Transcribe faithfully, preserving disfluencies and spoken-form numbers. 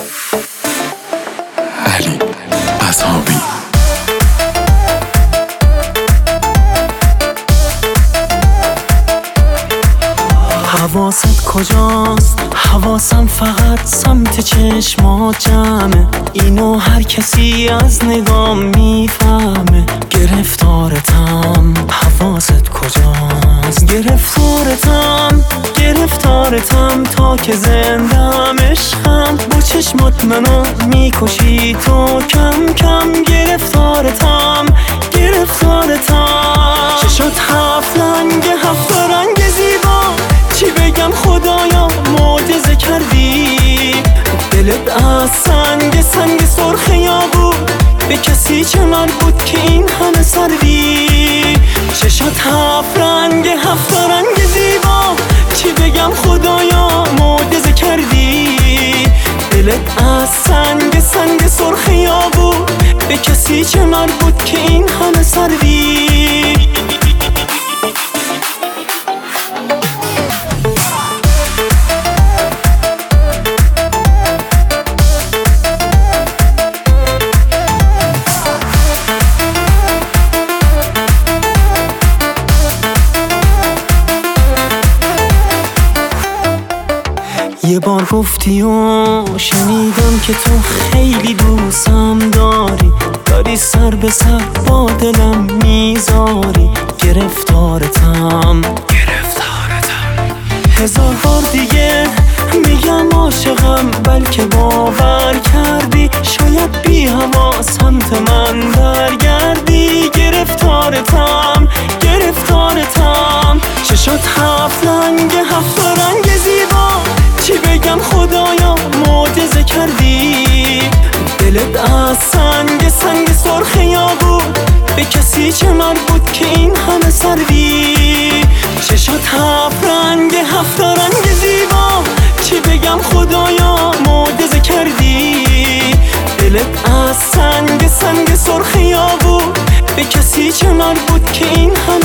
علی اصحابی. حواست کجاست؟ حواسم فقط سمت چشمات جمعه، اینو هر کسی از نگام میفهمه. گرفتارتم، حواست کجاست؟ گرفتارتم، گرفتارتم تا که زندم عشقم. با چشمات منو میکشی تو کم کم. گرفتارتم، گرفتارتم. چشات هفت رنگ، هفت رنگ زیبا، چی بگم خدایا معجزه کردی. دلت از سنگ سنگ سرخیا بود، به کسی چه مربوط که این همه سردی. چشات هفت رنگ، هفت رنگ زیبا، چی بگم خدایا معجزه کردی. دلت از سنگ سنگ سرخیا بود، به کسی چه مربوط که این همه سردی. یه بار گفتی و شنیدم که تو خیلی دوستم داری، داری سر به سر با دلم میذاری. گرفتارتم، گرفتارتم. هزار بار دیگه میگم عاشقم، بلکه باور کردی شاید بی هوا سمت من برگردی. گرفتارتم، گرفتارتم. چشات هفت رنگ، هفت رنگ زیبا، چی بگم خدایا معجزه کردی. دلت از سنگ سنگ سرخیا بود، به کسی چه مربوط که این همه سردی. چشات هفت رنگ، هفت رنگ زیبا، چی بگم خدایا معجزه کردی. دلت از سنگ سنگ سرخیا بود، به کسی چه مربوط که این همه